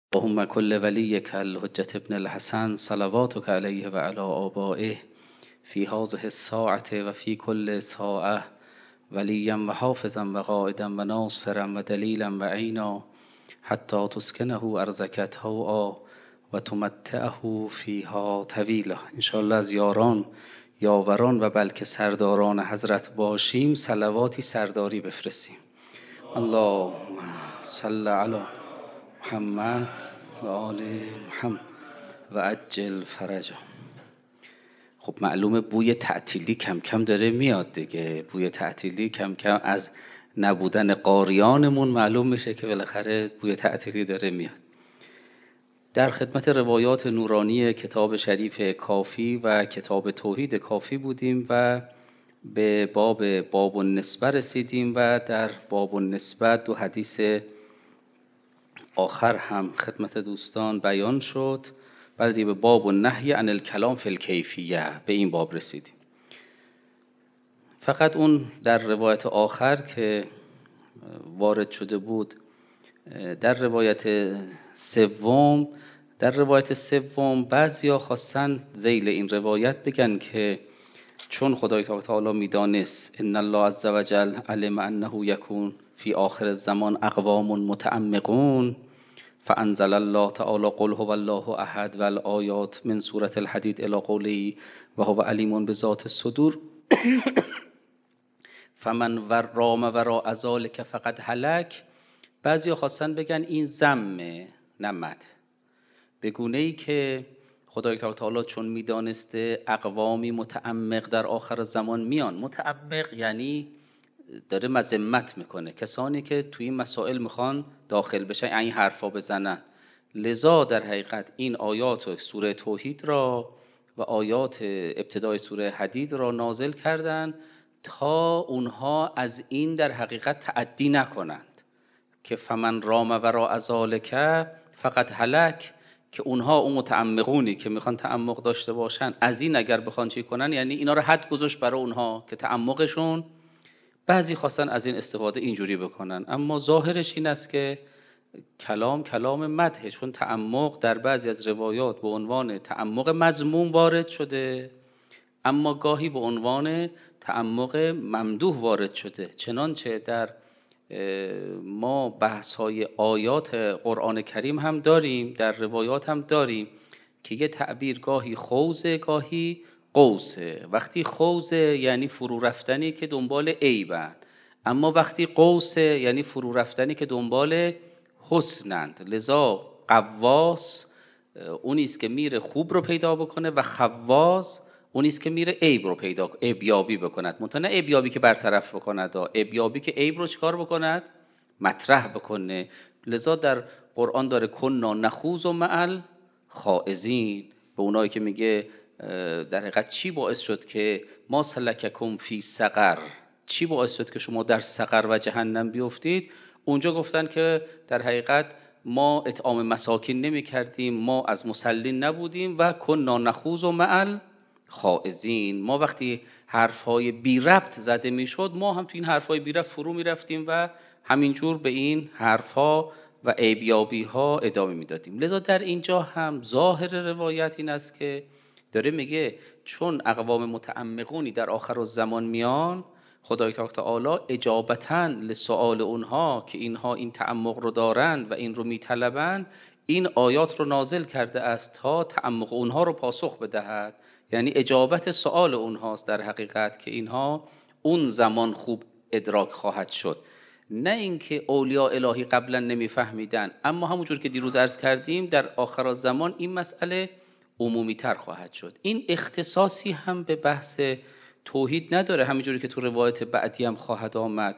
اللهم كل وليك الحجة ابن الحسن صلواتك عليه وعلى آبائه في هذه الساعة وفي كل ساعة وليا وحافظا وقائدا وناصرا ودليلا وعينا حتى تسكنه أرضك طوعا وتمتعه فيها طویلا. انشاءالله از یاران، یاوران و بلکه سرداران حضرت باشیم صلواتی سرداری بفرستیم. اللهم صل علی محمد و آل محمد و عجل فرجا. خب معلومه بوی تعطیلی کم کم داره میاد دیگه. بوی تعطیلی کم کم از نبودن قاریانمون معلوم میشه که بالاخره بوی تعطیلی داره میاد. در خدمت روایات نورانی کتاب شریف کافی و کتاب توحید کافی بودیم و به باب النسبه رسیدیم و در باب النسبه دو حدیث آخر هم خدمت دوستان بیان شد. بعدی به باب النهی عن الکلام فی الکیفیه به این باب رسیدیم. فقط اون در روایت آخر که وارد شده بود در روایت سوم بعضیا خواستن ذیل این روایت بگن که چون خدای تعالی میدانست ان الله عز وجل علم انه یکون فی آخر الزمان اقوام متعمقون فانزل الله تعالی قل هو الله احد والآیات من سوره الحدید الی قوله و هو علیم بذات الصدور فمن رام وراء ذلک فقد هلک. بعضی خواستن بگن این ذمه نه مدح، به گونه‌ای که خدای تعالی چون میدانسته اقوامی متعمق در آخر زمان میان. متعمق یعنی داره مذمت میکنه، کسانی که توی این مسائل میخوان داخل بشن، این حرفا بزنن. لذا در حقیقت این آیات سوره توحید را و آیات ابتدای سوره حدید را نازل کردند تا اونها از این در حقیقت تعدی نکنند که فمن رام وراء ذلک فقط هلک، که اونها اون متعمقونی که میخوان تعمق داشته باشن از این اگر بخوان چی کنن، یعنی اینا رو حد گذاشت برای اونها که تعمقشون. بعضی خواستن از این استفاده اینجوری بکنن، اما ظاهرش این است که کلام مدح، چون تعمق در بعضی از روایات به عنوان تعمق مذموم وارد شده اما گاهی به عنوان تعمق ممدوح وارد شده. چنانچه در ما بحث‌های آیات قرآن کریم هم داریم، در روایات هم داریم که یه تعبیر گاهی خوزه گاهی قوسه. وقتی خوزه یعنی فرو رفتنی که دنبال عیبند، اما وقتی قوسه یعنی فرو رفتنی که دنبال حسنند. لذا قواس اونیست که میره خوب رو پیدا بکنه و خواص اونیست که میره عیب رو عیبیابی بکند. منتها نه عیبیابی که برطرف بکند، عیبیابی که عیب رو چکار بکند؟ مطرح بکنه. لذا در قرآن داره کنا نخوض مع الخائضین، به اونایی که میگه در حقیقت چی باعث شد که ما سلککم فی سقر، چی باعث شد که شما در سقر و جهنم بیفتید؟ اونجا گفتن که در حقیقت ما اطعام مساکین نمی کردیم، ما از مسلین نبودیم و کنا نخوض مع الخائضین. ما وقتی حرفای بی ربط زده می شد ما هم تو این حرفای بی ربط فرو می رفتیم و همینجور به این حرفا و عیبیابی ها ادامه می دادیم. لذا در اینجا هم ظاهر روایت این است که داره میگه چون اقوام متعمقونی در آخر الزمان میان، خدای تعالی اجابتاً لسؤال اونها که اینها این تعمق رو دارند و این رو میطلبند این آیات رو نازل کرده است تا تعمق اونها رو پاسخ بدهد. یعنی اجابت سؤال اونهاست در حقیقت که اینها اون زمان خوب ادراک خواهد شد، نه اینکه اولیاء الهی قبلا نمیفهمیدن. اما همونجور که دیروز عرض کردیم در آخر الزمان این مسئله عمومی تر خواهد شد. این اختصاصی هم به بحث توحید نداره، همینجوری که تو روایت بعدی هم خواهد آمد،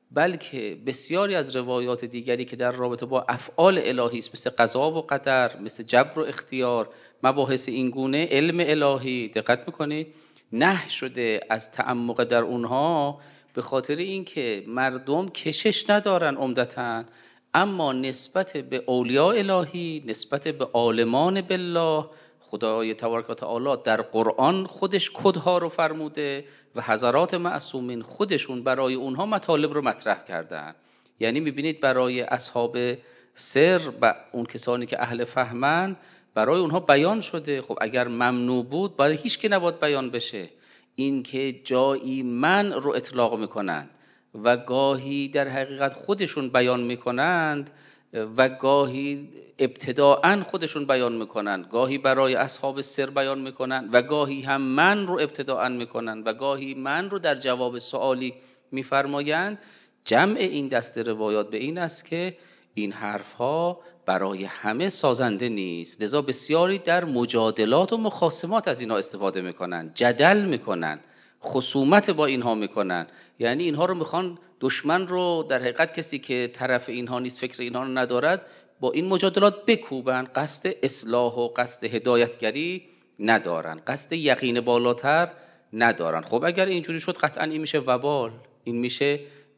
بلکه بسیاری از روایات دیگری که در رابطه با افعال الهی است، مثل قضا و قدر، مثل جبر و اختیار، مباحث این گونه، علم الهی، دقت میکنید نهی شده از تعمق در اونها، به خاطر اینکه مردم کشش ندارن عمدتاً، اما نسبت به اولیاء الهی، نسبت به عالمان بالله، خدای تبارک و تعالی در قرآن خودش کدها رو فرموده و حضرات معصومین خودشون برای اونها مطالب رو مطرح کردن. یعنی میبینید برای اصحاب سر و اون کسانی که اهل فهمن برای اونها بیان شده. خب اگر ممنوع بود برای هیچ که نباید بیان بشه. این که جایی من رو اطلاق میکنند و گاهی در حقیقت خودشون بیان میکنند و گاهی ابتداءً خودشون بیان میکنند، گاهی برای اصحاب سر بیان میکنند و گاهی هم من رو ابتداءً میکنند و گاهی من رو در جواب سوالی میفرمایند. جمع این دسته روایات به این است که این حرفها برای همه سازنده نیست، لذا بسیاری در مجادلات و مخاصمات از اینها استفاده میکنن، جدل میکنن، خصومت با اینها میکنن. یعنی اینها رو میخوان دشمن رو، در حقیقت کسی که طرف اینها نیست، فکر اینها رو ندارد، با این مجادلات بکوبن. قصد اصلاح و قصد هدایتگری ندارن، قصد یقین بالاتر ندارن. خب اگر اینجوری شد قطعا این میشه وبال، این میشه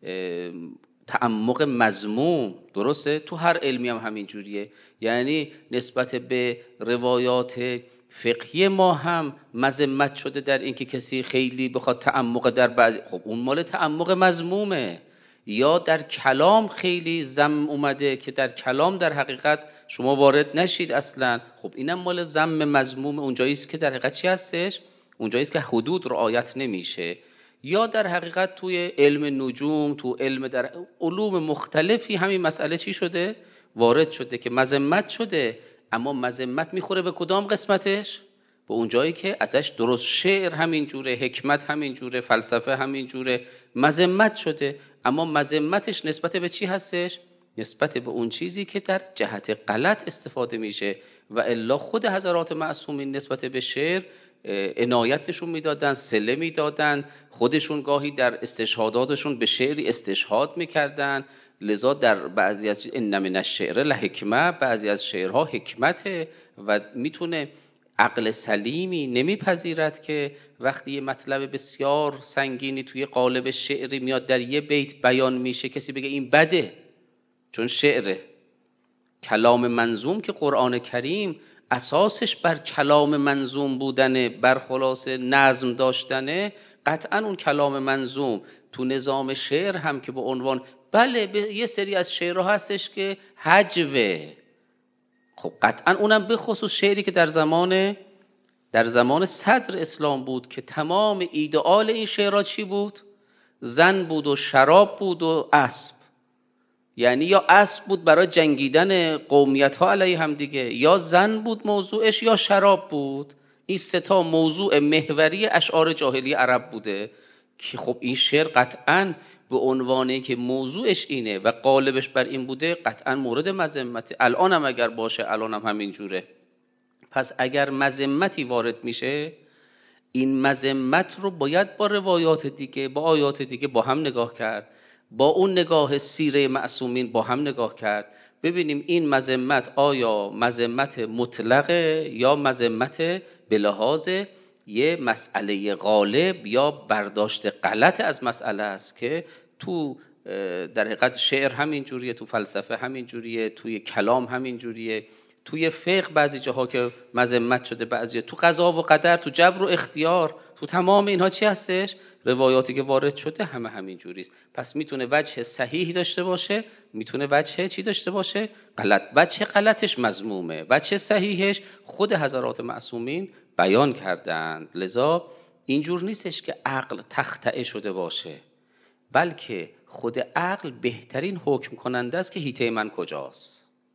تعمق مذموم. درسته؟ تو هر علمی هم همین جوریه. یعنی نسبت به روایات فقهی ما هم مذمت شده در این که کسی خیلی بخواد تعمق در بعض، خب اون مال تعمق مذمومه. یا در کلام خیلی ذم اومده که در کلام در حقیقت شما وارد نشید اصلا، خب اینم مال ذم مذموم. اونجاییست که در حقیقت چی هستش؟ اونجاییست که حدود رعایت نمیشه. یا در حقیقت توی علم نجوم، تو علم در علوم مختلفی همین مسئله چی شده؟ وارد شده که مذمت شده. اما مذمت میخوره به کدام قسمتش؟ به اون جایی که ازش درست شعر همین جوره، حکمت همین جوره، فلسفه همین جوره، مذمت شده. اما مذمتش نسبت به چی هستش؟ نسبت به اون چیزی که در جهت غلط استفاده میشه. و الا خود حضرات معصومین نسبت به شعر عنایت نشون میدادن، صله میدادن، خودشون گاهی در استشهاداتشون به شعری استشهاد میکردن. لذا در بعضی از ان من الشعر لحکمه، بعضی از شعرها حکمته و میتونه عقل سلیمی نمیپذیرد که وقتی یه مطلب بسیار سنگینی توی قالب شعری میاد در یه بیت بیان میشه کسی بگه این بده، چون شعره. کلام منظوم که قرآن کریم اساسش بر کلام منظوم بودنه، بر خلاصه نظم داشتنه، قطعا اون کلام منظوم تو نظام شعر هم که به عنوان بله یه سری از شعرها هستش که هجوه، خب قطعا اونم به خصوص شعری که در زمان صدر اسلام بود که تمام ایدئال این شعرها چی بود؟ زن بود و شراب بود و اسب. یعنی یا اسب بود برای جنگیدن قومیت ها علیه هم دیگه، یا زن بود موضوعش، یا شراب بود. این سه تا موضوع محوری اشعار جاهلی عرب بوده که خب این شعر قطعاً به عنوانی که موضوعش اینه و قالبش بر این بوده قطعاً مورد مذمت. الان هم اگر باشه، الان هم همین جوره. پس اگر مذمتی وارد میشه، این مذمت رو باید با روایات دیگه، با آیات دیگه با هم نگاه کرد، با اون نگاه سیره معصومین با هم نگاه کرد، ببینیم این مذمت آیا مذمت مطلقه یا مذمت به لحاظ یه مسئله غالب یا برداشت غلط از مسئله است که تو در حقیقت شعر همین جوریه، تو فلسفه همین جوریه، توی کلام همین جوریه، توی فقه بعضی جاها که مذمت شده، بعضی تو قضا و قدر، تو جبر و اختیار، تو تمام اینها چی هستش؟ روایاتی که وارد شده همین جوریست. پس میتونه وجه صحیح داشته باشه، میتونه وجه چی داشته باشه؟ غلط. وجه غلطش مذمومه، وجه صحیحش خود حضرات معصومین بیان کردند. لذا اینجور نیستش که عقل تخطئه شده باشه، بلکه خود عقل بهترین حکم کننده است که هیته من کجاست.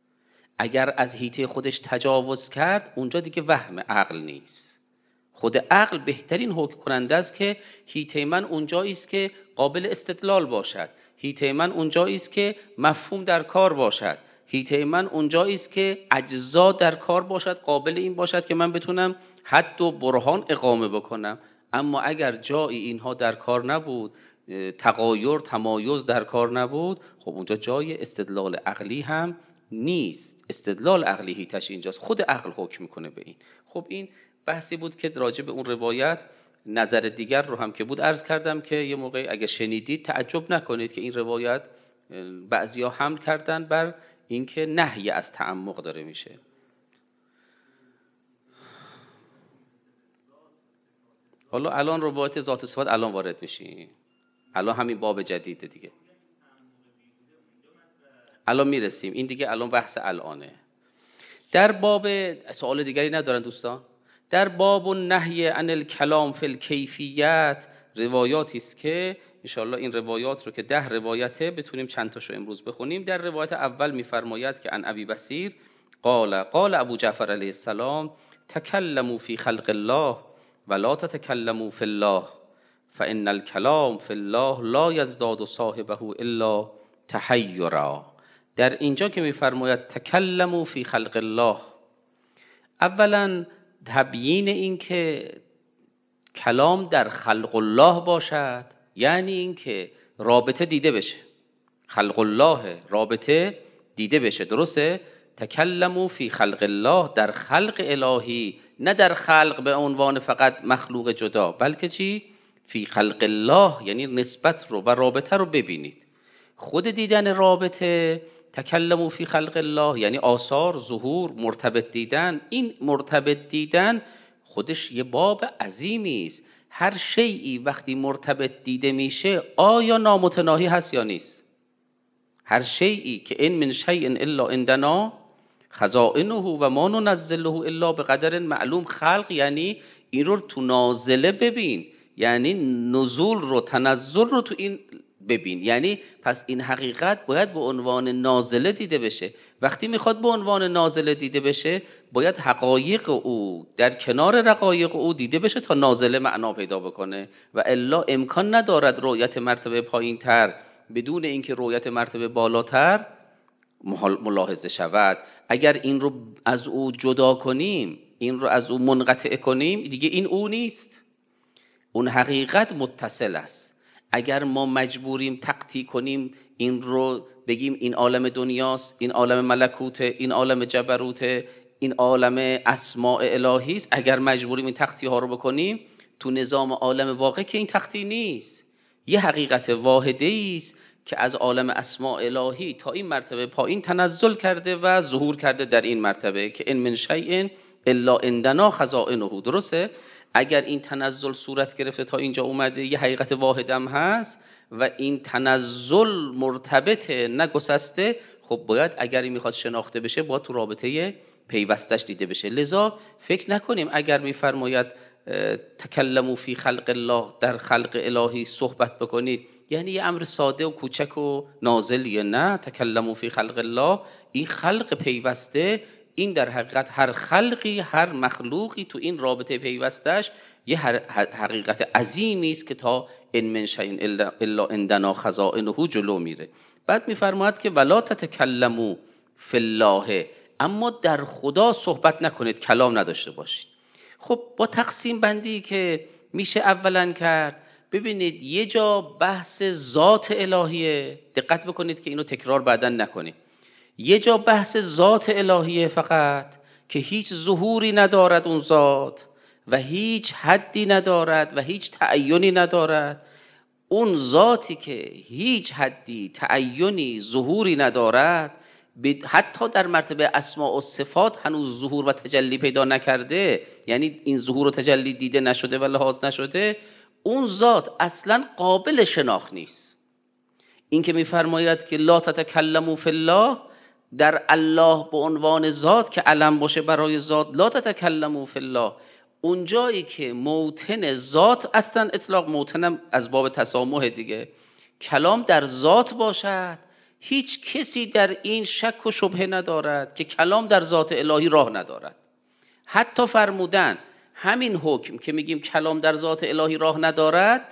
اگر از هیته خودش تجاوز کرد اونجا دیگه وهم عقل نیست. خود عقل بهترین حکم کننده است که هیته من اونجایی است که قابل استدلال باشد، هیته من اونجایی است که مفهوم در کار باشد، هیته من اونجایی است که اجزا در کار باشد، قابل این باشد که من بتونم حد و برهان اقامه بکنم. اما اگر جایی اینها در کار نبود، تغایر تمایز در کار نبود، خب اونجا جای استدلال عقلی هم نیست. استدلال عقلی هیتش اینجاست، خود عقل حکم میکنه به این. خب این بحثی بود که راجع به اون روایت نظر دیگر رو هم که بود عرض کردم که یه موقع اگه شنیدید تعجب نکنید که این روایت بعضیا حمل کردن بر اینکه نهی از تعمق داره میشه. حالا الان روایت ذات صفات الان وارد میشیم، الان همین باب جدیده دیگه. الان میرسیم، این دیگه الان بحث الانه. در باب سوال دیگری ندارن دوستان؟ در باب النهی عن الکلام فی الکیفیت روایاتی است که انشاءالله این روایات رو که 10 روایته بتونیم چند تاشو امروز بخونیم. در روایت اول میفرماید که عن ابی بصیر قال ابو جعفر علیه السلام تکلموا فی خلق الله ولا تتکلموا فی الله فان الکلام فی الله لا یزداد صاحبه الا تحیرا. در اینجا که میفرماید تکلموا فی خلق الله، اولا تبیین این که کلام در خلق الله باشد یعنی این که رابطه دیده بشه، خلق الله رابطه دیده بشه، درسته؟ تکلموا فی خلق الله، در خلق الهی، نه در خلق به عنوان فقط مخلوق جدا، بلکه چی؟ فی خلق الله یعنی نسبت رو و رابطه رو ببینید. خود دیدن رابطه، تکلموا فی خلق الله یعنی آثار، ظهور، مرتبط دیدن. این مرتبط دیدن خودش یه باب عظیمی است. هر شیئی وقتی مرتبط دیده میشه آیا نامتناهی هست یا نیست؟ هر شیئی که این من شیء الا عندنا خزائنه و ما ننزله الا بقدر معلوم. خلق یعنی این رو تو نازله ببین، یعنی نزول رو، تنزل رو تو این ببین. یعنی پس این حقیقت باید به عنوان نازله دیده بشه. وقتی میخواد به عنوان نازله دیده بشه باید حقایق او در کنار رقایق او دیده بشه تا نازله معنا پیدا بکنه، و الا امکان ندارد رؤیت مرتبه پایین تر بدون اینکه رؤیت مرتبه بالاتر ملاحظه شود. اگر این رو از او جدا کنیم، این رو از او منقطع کنیم، دیگه این او نیست، اون حقیقت متصل است. اگر ما مجبوریم تقطیع کنیم این رو، بگیم این عالم دنیاست، این عالم ملکوت، این عالم جبروت، این عالم اسماء الهی است، اگر مجبوریم این تقطیع ها رو بکنیم، تو نظام عالم واقع که این تقطیع نیست، یه حقیقت واحده است که از عالم اسماء الهی تا این مرتبه پایین تنزل کرده و ظهور کرده در این مرتبه که ان من شیء الا عندنا خزائنه. درسته؟ اگر این تنزل صورت گرفته تا اینجا اومده، یه حقیقت واحدم هست و این تنزل مرتبطه نگسسته، خب باید اگر این میخواد شناخته بشه باید تو رابطه پیوستش دیده بشه. لذا فکر نکنیم اگر میفرماید تکلموا فی خلق الله، در خلق الهی صحبت بکنید یعنی یه امر ساده و کوچک و نازلیه. نه، تکلموا فی خلق الله، این خلق پیوسته، این در حقیقت هر خلقی، هر مخلوقی تو این رابطه پیوستش یه حقیقت عظیمی است که تا ان من شیء الا عندنا خزائنه جلو میره. بعد میفرماید که ولا تتکلموا فی الله، اما در خدا صحبت نکنید، کلام نداشته باشید. خب با تقسیم بندی که میشه اولا کرد، ببینید یه جا بحث ذات الهیه، دقت بکنید که اینو تکرار بعداً نکنید. یه جا بحث ذات الهیه فقط که هیچ ظهوری ندارد اون ذات و هیچ حدی ندارد و هیچ تعینی ندارد. اون ذاتی که هیچ حدی، تعینی، ظهوری ندارد، حتی در مرتبه اسماء و صفات هنوز ظهور و تجلی پیدا نکرده، یعنی این ظهور و تجلی دیده نشده و لحاظ نشده، اون ذات اصلا قابل شناخت نیست. این که میفرماید که لا تتکلموا فی الله، در الله به عنوان ذات که علم باشه برای ذات، لا تتکلموا فی الله، اون جایی که موطن ذات، اصلا اطلاق موطنم از باب تسامح دیگه، کلام در ذات باشد، هیچ کسی در این شک و شبهه ندارد که کلام در ذات الهی راه ندارد. حتی فرمودن همین حکم که میگیم کلام در ذات الهی راه ندارد،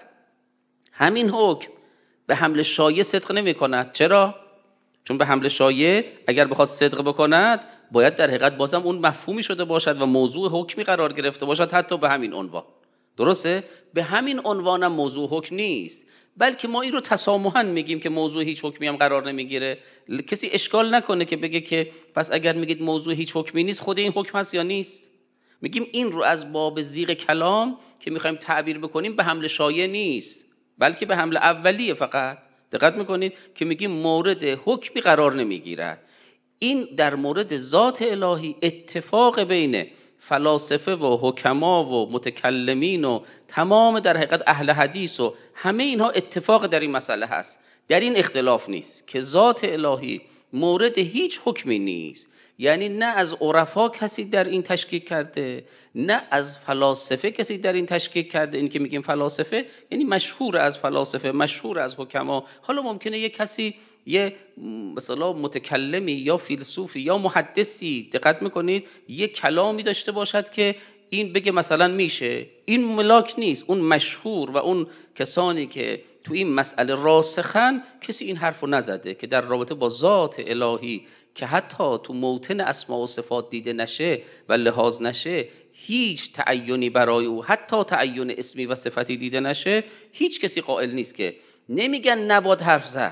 همین حکم به حمل شایع صدق نمی کند. چرا؟ چون به حمل شایع اگر بخواد صدق بکند باید در حقیقت بازم اون مفهومی شده باشد و موضوع حکمی قرار گرفته باشد، حتی به همین عنوان. درسته؟ به همین عنوانم موضوع حکم نیست، بلکه ما این رو تسامحاً میگیم که موضوع هیچ حکمی هم قرار نمیگیره. کسی اشکال نکنه که بگه که پس اگر میگید موضوع هیچ حکمی نیست، خود این حکم هست یا نیست؟ میگیم این رو از باب زیغ کلام که میخوایم تعبیر بکنیم به حمل شایع نیست، بلکه به حمل اولیه فقط. دقت میکنید که میگیم مورد حکمی قرار نمیگیرد. این در مورد ذات الهی اتفاق بین فلاسفه و حکما و متکلمین و تمام در حقیقت اهل حدیث و همه اینها اتفاق در این مسئله هست، در این اختلاف نیست که ذات الهی مورد هیچ حکمی نیست. یعنی نه از عرفا کسی در این تشکیک کرده، نه از فلاسفه کسی در این تشکیک کرده. این که میگیم فلاسفه یعنی مشهور از فلاسفه، مشهور از حکما. حالا ممکنه یک کسی، یه مثلا متکلمی یا فیلسوفی یا محدثی، دقت میکنید، یک کلامی داشته باشد که این بگه مثلا میشه، این ملاک نیست. اون مشهور و اون کسانی که تو این مسئله راسخن، کسی این حرفو نزده که در رابطه با ذات الهی که حتی تو موطن اسما و صفات دیده نشه و لحاظ نشه، هیچ تعینی برای او، حتی تعین اسمی و صفتی دیده نشه، هیچ کسی قائل نیست. که نمیگن نباید حرف زد.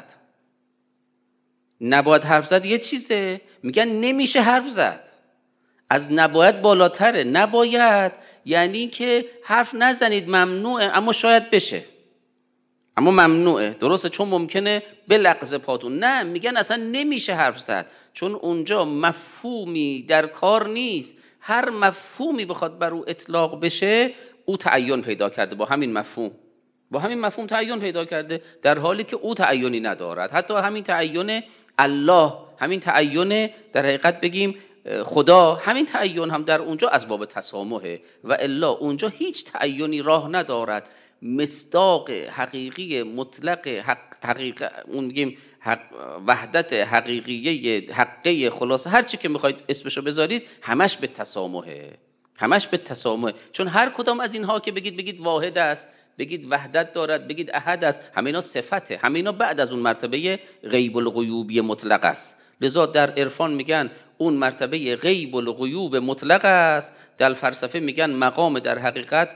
نباید حرف زد یه چیزه، میگن نمیشه حرف زد. از نباید بالاتره. نباید یعنی که حرف نزنید، ممنوعه، اما شاید بشه، اما ممنوعه. درسته؟ چون ممکنه بلغزه پاتون. نه، میگن اصلا نمیشه حرف زد، چون اونجا مفهومی در کار نیست. هر مفهومی بخواد بر او اطلاق بشه، او تعین پیدا کرده. با همین مفهوم تعین پیدا کرده، در حالی که او تعینی ندارد. حتی همین تعین الله، همین تعین در حقیقت بگیم خدا، همین تعین هم در اونجا از باب تسامحه، و الا اونجا هیچ تعینی راه ندارد. مصداق حقیقی مطلق اون میگیم وحدت حقیقیه، حقه، خلاصه هر چی که میخواید اسمشو بذارید، همش به تسامحه. چون هر کدام از اینها که بگید واحد است، بگید وحدت دارد، بگید احد است، همینا صفته، همینا بعد از اون مرتبه غیب الغیوبی مطلق است. لذا در عرفان میگن اون مرتبه غیب الغیوب مطلق است. در فلسفه میگن مقام در حقیقت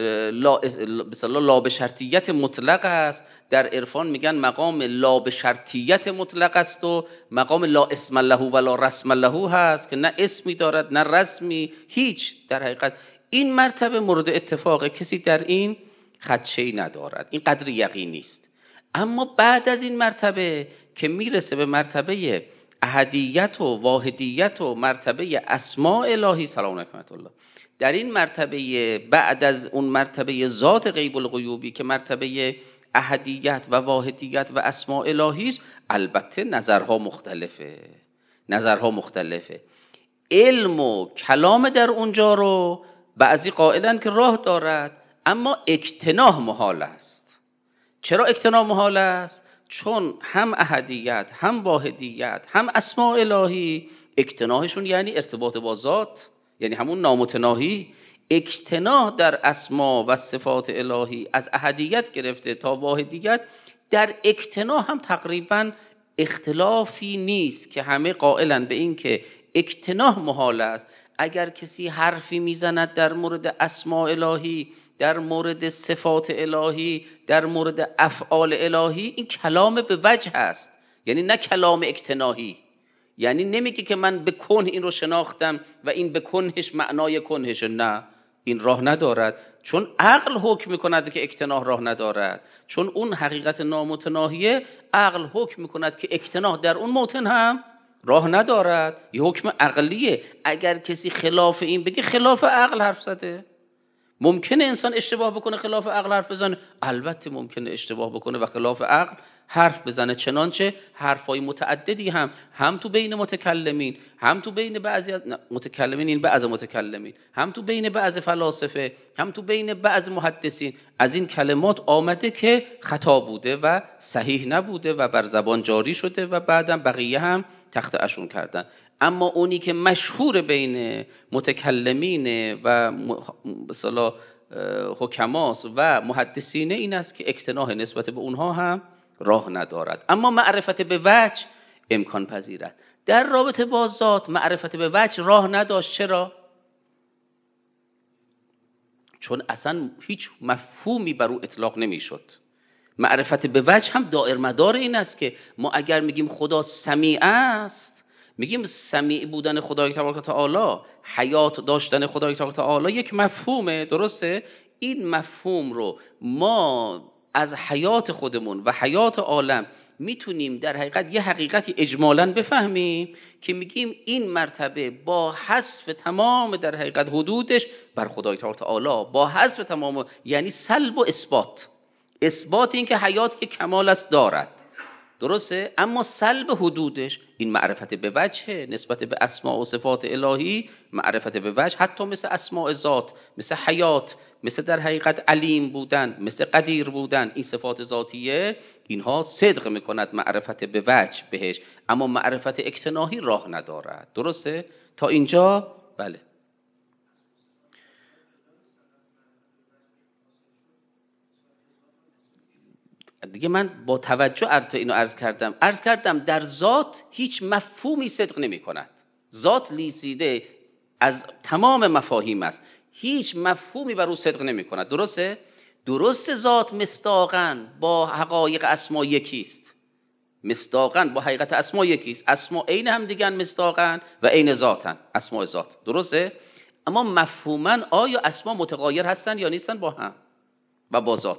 لا به شرطیت مطلق است. در عرفان میگن مقام لا به شرطیت مطلق است و مقام لا اسم له و لا رسم له هست، که نه اسمی دارد نه رسمی، هیچ. در حقیقت این مرتبه مورد اتفاق، کسی در این خدشه‌ای ندارد، این قدر یقینی است. اما بعد از این مرتبه که میرسه به مرتبه احدیت و واحدیت و مرتبه اسماء الهی، سلام علیکم الله، در این مرتبه بعد از اون مرتبه ذات غیب الغیوبی که مرتبه احدیت و واحدیت و اسماء الهی است، البته نظرها مختلفه. علم و کلام در اونجا رو بعضی قائلن که راه دارد، اما اجتناح محال است. چرا اجتناح محال است؟ چون هم احدیت، هم واحدیت، هم اسماء الهی، اجتناحشون یعنی ارتباط با ذات، یعنی همون نامتناهی. اجتناح در اسما و صفات الهی از احدیت گرفته تا واحدیت، در اجتناح هم تقریبا اختلافی نیست که همه قائلن به این که اجتناح محال است. اگر کسی حرفی میزند در مورد اسماء الهی، در مورد صفات الهی، در مورد افعال الهی، این کلام به وجه هست، یعنی نه کلام اجتناحی. یعنی نمیگه که من به کنه این رو شناختم و این به کنهش معنای کنهش، نه، این راه ندارد. چون عقل حکم میکند که اجتناح راه ندارد، چون اون حقیقت نامتناهیه. عقل حکم میکند که اجتناح در اون موطن هم راه ندارد، یه حکم عقلیه. اگر کسی خلاف این بگه، خلاف عقل حرف زده. ممکنه انسان اشتباه بکنه خلاف عقل حرف بزنه، البته ممکنه اشتباه بکنه و خلاف عقل حرف بزنه. چنانچه حرفای متعددی هم تو بین متکلمین، هم تو بین بعضی از متکلمین، این بعض متکلمین، هم تو بین بعض فلاسفه، هم تو بین بعض محدثین، از این کلمات آمده که خطا بوده و صحیح نبوده و بر زبان جاری شده و بعدم بقیه هم تخت اشون کردن. اما اونی که مشهور بین متکلمین و مثلا حکماست و محدثین این است که اجتناح نسبت به اونها هم راه ندارد. اما معرفت به وجه امکان پذیر است. در رابطه با ذات معرفت به وجه راه نداشت. چرا؟ چون اصلا هیچ مفهومی بر او اطلاق نمیشد. معرفت به وجه هم دائر مدار این است که ما اگر میگیم خدا سمیع است، میگیم سمیع بودن خدای تبارک و تعالی، حیات داشتن خدای تبارک و تعالی یک مفهومه، درسته؟ این مفهوم رو ما از حیات خودمون و حیات عالم میتونیم در حقیقت یه حقیقتی اجمالاً بفهمیم که میگیم این مرتبه با حذف تمام در حقیقت حدودش بر خدای تبارک و تعالی، با حذف تمام، یعنی سلب و اثبات این که حیات که کمال است دارد، درسته؟ اما سلب حدودش این معرفت به وجه نسبت به اسماء و صفات الهی، معرفت به وجه، حتی مثل اسماء ذات، مثل حیات، مثل در حقیقت علیم بودن، مثل قدیر بودن، این صفات ذاتیه، اینها صدق میکند معرفت به وجه بهش، اما معرفت اکتناهی راه ندارد. درسته؟ تا اینجا بله. دیگه من با توجه اینو عرض کردم در ذات هیچ مفهومی صدق نمی کند. ذات لیسیده از تمام مفاهیم است، هیچ مفهومی بر او صدق نمی کند. درست ذات مصداقاً با حقایق اسما یکیست، مصداقاً با حقیقت اسما یکیست، اسما عین هم دیگه مصداقاً و عین ذاتن، اسماء ذات. درسته؟ اما مفهوماً آیا اسما متغایر هستن یا نیستن با هم و با ذات؟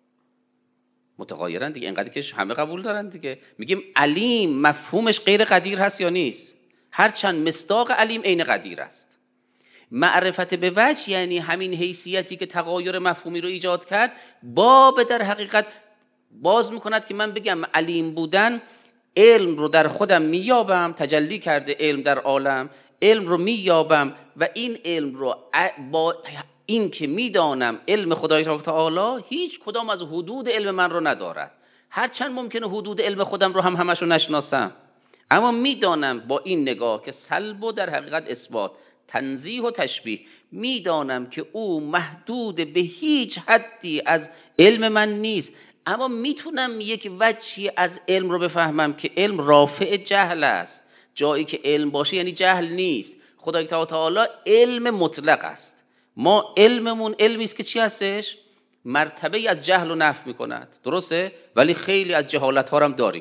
متغایرن دیگه، اینقدر که همه قبول دارن دیگه. میگیم علیم مفهومش غیر قدیر هست یا نیست؟ هرچند مصداق علیم عین قدیر است. معرفت به وجه یعنی همین حیثیتی که تغایر مفهومی رو ایجاد کرد، باب در حقیقت باز میکند که من بگم علیم بودن، علم رو در خودم مییابم، تجلی کرده علم در عالم، علم رو مییابم و این علم رو با این که میدانم علم خدای تعالی هیچ کدام از حدود علم من رو ندارد، هرچند ممکنه حدود علم خودم رو همش رو نشناسم، اما میدانم با این نگاه که سلب و در حقیقت اثبات، تنزیه و تشبیه، میدانم که او محدود به هیچ حدی از علم من نیست، اما میتونم یک وجهی از علم رو بفهمم که علم رافع جهل است. جایی که علم باشه یعنی جهل نیست. خدای تعالی علم مطلق است، ما علممون علمی است که چی هستش؟ مرتبه از جهل رو نفی میکند. درسته؟ ولی خیلی از جهالت ها هم داریم،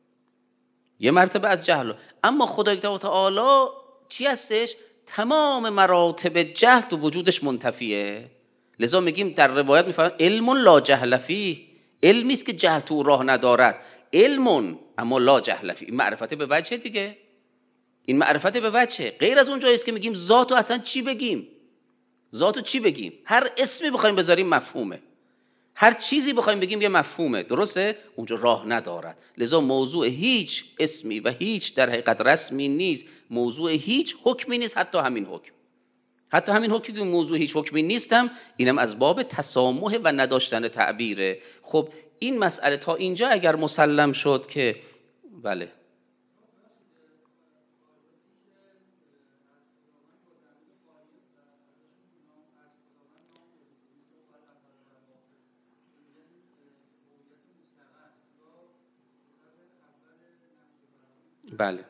یه مرتبه از جهل. اما خدای تعالی چی هستش؟ تمام مراتب جهل تو وجودش منتفیه. لذا میگیم در روایت میفرمایند علم لا جهل فیه، علمی است که جهل تو راه ندارد، علم اما لا جهل فیه. این معرفت به وجه دیگه، این معرفت به وجه. غیر از اون جایی است که میگیم ذاتو اصلا چی بگیم، ذاتو چی بگیم؟ هر اسمی بخوایم بذاریم مفهومه، هر چیزی بخوایم بگیم یه مفهومه. درسته؟ اونجا راه ندارد. لذا موضوع هیچ اسمی و هیچ در حقیقت رسمی نیست، موضوع هیچ حکمی نیست، حتی همین حکم که موضوع هیچ حکمی نیستم، اینم از باب تسامح و نداشتن تعبیره. خب این مسئله تا اینجا اگر مسلم شد که بله بله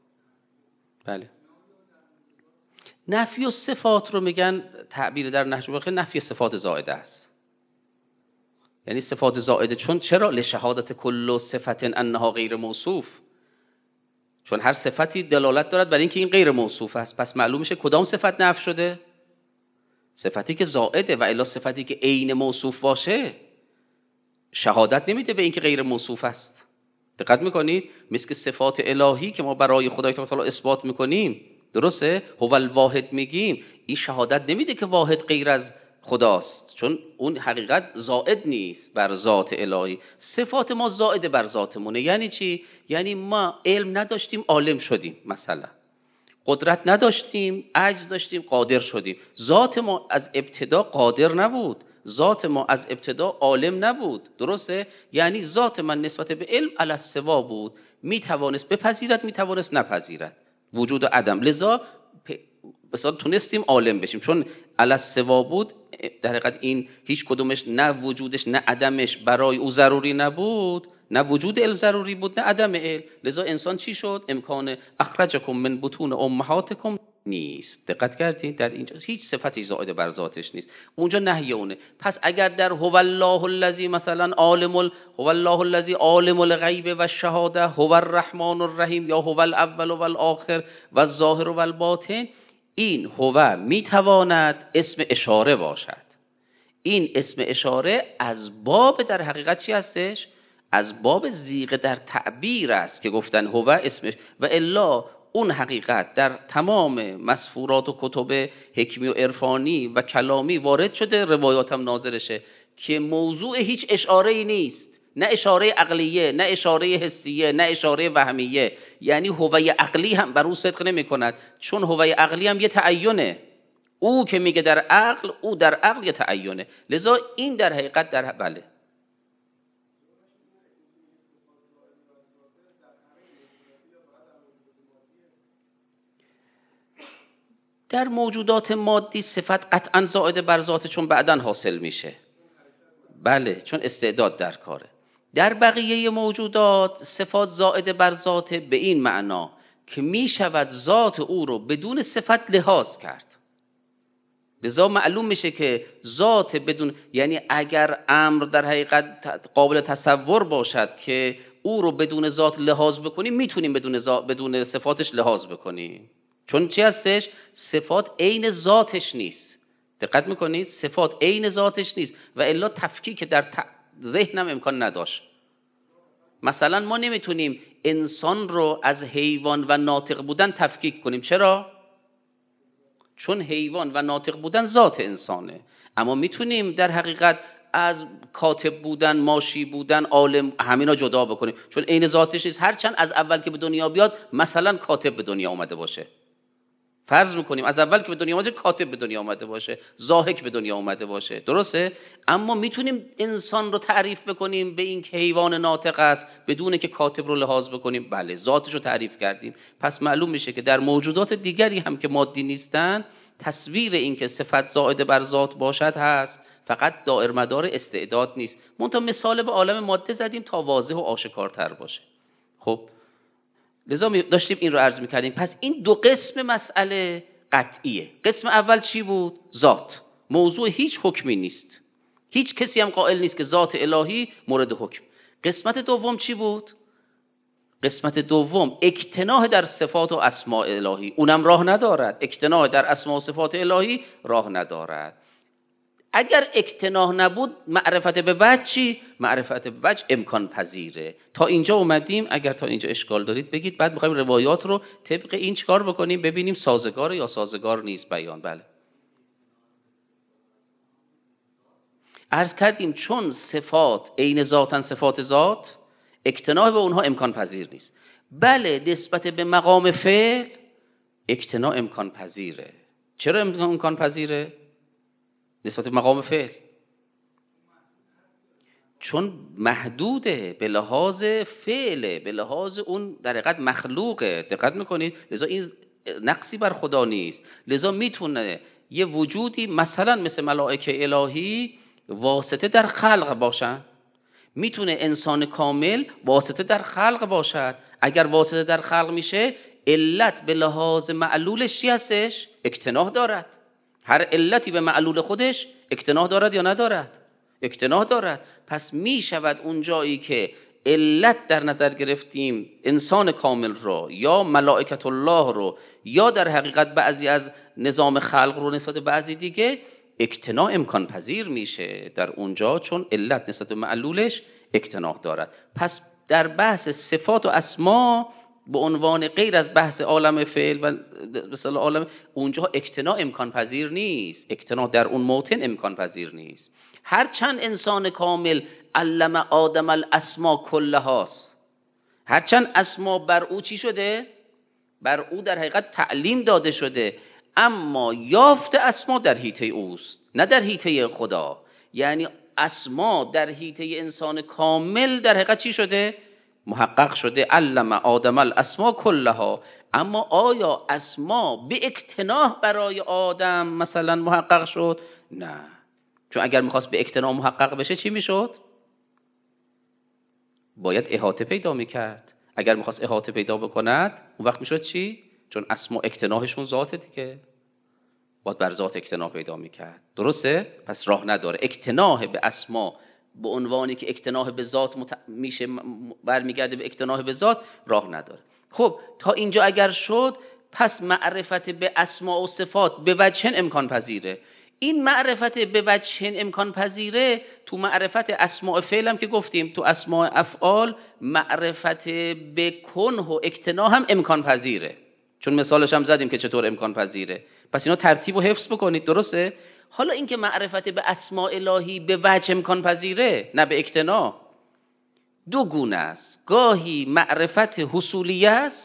بله. نفی و صفات رو میگن، تعبیر در نهج البلاغه نفی صفات زائده است. یعنی صفات زائده چرا؟ لشهادت کل صفت انها غیر موصوف، چون هر صفتی دلالت دارد بر اینکه این غیر موصوف است. پس معلوم میشه کدام صفت نفی شده؟ صفتی که زائده، و الا صفتی که عین موصوف باشه شهادت نمیده به اینکه غیر موصوف است. دقت میکنید؟ مثل صفات الهی که ما برای خدای تعالی اثبات میکنیم، درسته؟ هو الواحد میگیم، این شهادت نمیده که واحد غیر از خداست، چون اون حقیقت زائد نیست بر ذات الهی. صفات ما زائد بر ذاتمونه. یعنی چی؟ یعنی ما علم نداشتیم عالم شدیم، مثلا قدرت نداشتیم عجز داشتیم قادر شدیم. ذات ما از ابتدا قادر نبود، ذات ما از ابتدا عالم نبود. درسته؟ یعنی ذات من نسبت به علم علی السوا بود، میتوانست بپذیرد میتوانست نپذیرد، وجود و عدم. لذا مثلا تونستیم عالم بشیم چون علی السوا بود. در حقیقت این هیچ کدومش، نه وجودش نه عدمش برای او ضروری نبود، نه وجود علم ضروری بود نه عدم علم. لذا انسان چی شد؟ امکان اخرجکم من بطون امهاتکم نیست. دقت کردید؟ در اینجا هیچ صفتی زائد بر ذاتش نیست، اونجا نهی اونه. پس اگر در هو الله الذی مثلا هو الله الذی عالم الغیب و الشهاده هو الرحمن الرحیم یا هو الاول و الاخر و الظاهر و الباطن، این هو میتواند اسم اشاره باشد. این اسم اشاره از باب در حقیقت چی هستش؟ از باب زیغه در تعبیر است که گفتن هو اسمش، و الا اون حقیقت در تمام مسفورات و کتب حکمی و عرفانی و کلامی وارد شده، روایات هم ناظرشه که موضوع هیچ اشاره ای نیست، نه اشاره عقلیه، نه اشاره حسیه، نه اشاره وهمیه. یعنی هوای عقلی هم بر او صدق نمی کند، چون هوای عقلی هم یه تعینه. او که میگه در عقل، او در عقل یه تعینه. لذا این در حقیقت بله در موجودات مادی صفت قطعا زائد بر ذات، چون بعداً حاصل میشه. بله، چون استعداد در کاره. در بقیه موجودات صفات زائد بر ذات به این معنا که میشود ذات او رو بدون صفت لحاظ کرد. لذا معلوم میشه که ذات بدون، یعنی اگر امر در حقیقت قابل تصور باشد که او رو بدون ذات لحاظ بکنیم، میتونیم بدون صفاتش لحاظ بکنیم. چون چی هستش؟ صفات عین ذاتش نیست. دقت میکنید؟ صفات عین ذاتش نیست و الا تفکیک در ذهنم امکان نداشت. مثلا ما نمیتونیم انسان رو از حیوان و ناطق بودن تفکیک کنیم. چرا؟ چون حیوان و ناطق بودن ذات انسانه. اما میتونیم در حقیقت از کاتب بودن، ماشی بودن، عالم، همینا جدا بکنیم، چون عین ذاتش نیست. هرچند از اول که به دنیا بیاد مثلا کاتب به دنیا اومده باشه، فرض میکنیم از اول که به دنیا اومده کاتب به دنیا اومده باشه، ضاحک به دنیا اومده باشه، درسته؟ اما میتونیم انسان رو تعریف بکنیم به این که حیوان ناطق است بدون که کاتب رو لحاظ بکنیم. بله، ذاتش رو تعریف کردیم. پس معلوم میشه که در موجودات دیگری هم که مادی نیستن، تصویر این که صفت زائد بر ذات باشد هست، فقط دائر مدار استعداد نیست. منتها مثال به عالم ماده زدیم تا واضح و آشکارتر باشه. خب لذا داشتیم این رو عرض می‌کردیم. پس این دو قسم مسئله قطعیه. قسم اول چی بود؟ ذات. موضوع هیچ حکمی نیست. هیچ کسی هم قائل نیست که ذات الهی مورد حکم. قسمت دوم چی بود؟ قسمت دوم اکتناح در صفات و اسماء الهی. اونم راه ندارد. اکتناح در اسماء و صفات الهی راه ندارد. اگر اکتناح نبود، معرفت به وجه چی؟ معرفت به وجه امکان پذیره. تا اینجا اومدیم. اگر تا اینجا اشکال دارید بگید، بعد می‌خوایم روایات رو طبق این چیکار بکنیم، ببینیم سازگار یا سازگار نیست بیان. بله عرض کردیم چون صفات عین ذاتن، صفات ذات، اکتناح به اونها امکان پذیر نیست. بله نسبت به مقام فعل اکتناح امکان پذیره. چرا امکان پذیره؟ نسبت به مقام فعل چون محدوده، به لحاظ فعله، به لحاظ اون در حقیقت مخلوقه. دقت میکنید؟ لذا این نقصی بر خدا نیست. لذا میتونه یه وجودی مثلا مثل ملائکه الهی واسطه در خلق باشن، میتونه انسان کامل واسطه در خلق باشد. اگر واسطه در خلق میشه، علت به لحاظ معلولش چی هستش؟ اکتناح دارد. هر علتی به معلول خودش اکتناح دارد یا ندارد؟ اکتناح دارد. پس می شود اون جایی که علت در نظر گرفتیم انسان کامل رو یا ملائکت الله رو یا در حقیقت بعضی از نظام خلق رو نسبت بعضی دیگه، اکتناح امکان پذیر میشه در اونجا، چون علت نسبت به معلولش اکتناح دارد. پس در بحث صفات و اسما به عنوان غیر از بحث عالم فعل و مثلا عالم، اونجا اکتناح امکان پذیر نیست. اکتناح در اون موطن امکان پذیر نیست. هرچند انسان کامل علم آدم الاسما کلهاست، هرچند اسما بر او چی شده؟ بر او در حقیقت تعلیم داده شده، اما یافت اسما در حیطه اوست، نه در حیطه خدا. یعنی اسما در حیطه انسان کامل در حقیقت چی شده؟ محقق شده. علم آدم الاسما کلها. اما آیا اسما به اکتناح برای آدم مثلا محقق شد؟ نه. چون اگر میخواست به اکتناح محقق بشه چی میشد؟ باید احاطه پیدا میکرد. اگر میخواست احاطه پیدا بکند اون وقت میشد چی؟ چون اسما اکتناحشون ذاته دیگه، باید بر ذات اکتناح پیدا میکرد. درسته؟ پس راه نداره. اکتناح به اسما به عنوانی که اکتناح به ذات میشه برمیگرده به اکتناح به ذات، راه نداره. خب تا اینجا اگر شد، پس معرفت به اسما و صفات به وجه امکان پذیره. این معرفت به وجه امکان پذیره تو معرفت اسماء فعل هم که گفتیم، تو اسماء افعال معرفت به کنه و اکتناح هم امکان پذیره، چون مثالش هم زدیم که چطور امکان پذیره. پس اینا ترتیب و حفظ بکنید. درسته؟ حالا اینکه معرفت به اسماء الهی به وجه امکان پذیره، نه به اکتناح، دو گونه است، گاهی معرفت حصولیه است،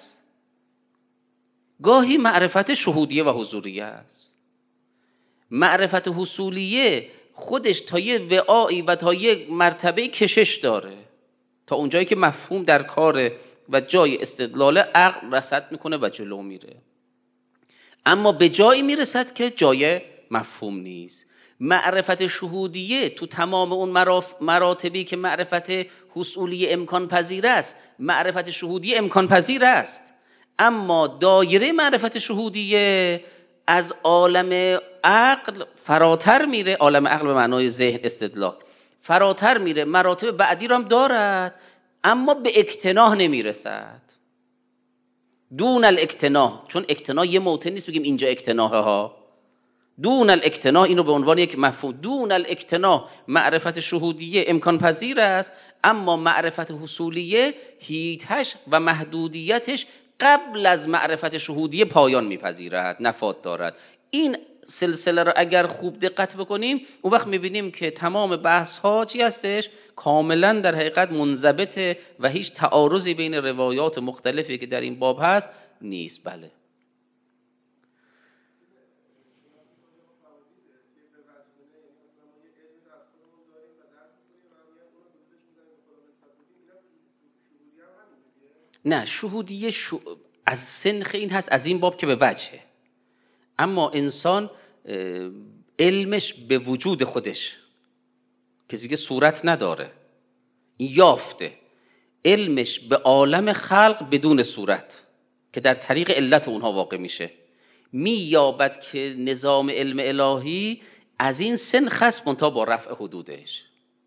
گاهی معرفت شهودیه و حضوریه است. معرفت حصولیه خودش تا یه وعایی و تا یه مرتبه کشش داره، تا اونجایی که مفهوم در کار و جای استدلال عقل رصد میکنه و جلو میره، اما به جایی میرسد که جای مفهوم نیست. معرفت شهودیه تو تمام اون مراتبی که معرفت حصولیه امکان پذیر است، معرفت شهودیه امکان پذیر است، اما دایره معرفت شهودیه از عالم عقل فراتر میره، عالم عقل به معنای ذهن استدلال فراتر میره، مراتب بعدی رو هم دارد اما به اکتناح نمیرسد. دون الاکتناح، چون اکتناح یه موطن نیست بگیم اینجا اکتناحه ها، دون الاکتناح اینو به عنوان یک مفهوم، دون الاکتناح معرفت شهودیه امکان پذیر است، اما معرفت حصولیه هیتش و محدودیتش قبل از معرفت شهودیه پایان میپذیرد، نفات دارد. این سلسله رو اگر خوب دقت بکنیم اون وقت میبینیم که تمام بحث ها چی هستش؟ کاملا در حقیقت منضبطه و هیچ تعارضی بین روایات مختلفی که در این باب هست نیست. بله نه، شهودیه از سنخ این هست از این باب که به وجهه، اما انسان علمش به وجود خودش که دیگه صورت نداره، یافته، علمش به عالم خلق بدون صورت که در طریق علت اونها واقع میشه، مییابد که نظام علم الهی از این سنخ هست منتها با رفع حدودش.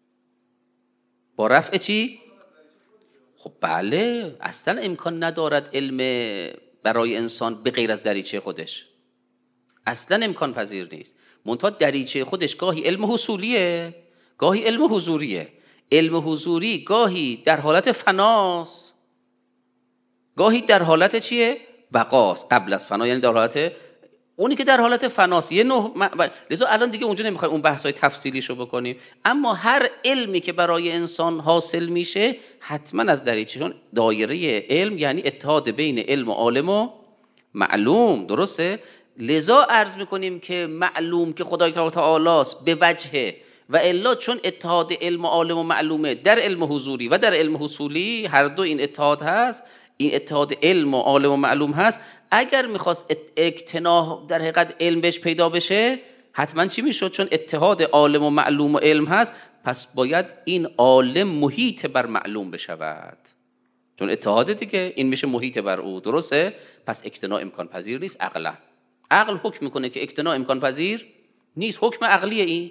با رفع چی؟ خب بله، اصلا امکان ندارد علم برای انسان به غیر از دریچه خودش، اصلا امکان پذیر نیست. منتها دریچه خودش گاهی علم حصولیه، گاهی علم حضوریه. علم حضوری گاهی در حالت فناست، گاهی در حالت چیه؟ بقاست، قبل از فنا، یعنی در حالت اونی که در حالت فناست یه نوع لذا الان دیگه اونجا نمیخوایم اون بحث‌های تفصیلیشو بکنیم، اما هر علمی که برای انسان حاصل میشه حتما از دریچه، چون دایره علم یعنی اتحاد بین علم و عالم و معلوم، درسته؟ لذا عرض میکنیم که معلوم که خدای تعالی است به وجهه، و الا چون اتحاد علم و عالم و معلومه در علم حضوری و در علم حصولی هر دو این اتحاد هست، این اتحاد علم و عالم و معلوم هست، اگر میخواست اکتناح در حقیقت علم بهش پیدا بشه حتما چی میشد؟ چون اتحاد عالم و معلوم و علم هست، پس باید این عالم محیط بر معلوم بشود، چون اتحاد دیگه این میشه محیط بر او، درسته؟ پس اکتناح امکان پذیر نیست. عقل حکم میکنه که اکتناح امکان پذیر نیست، حکم عقلیه این.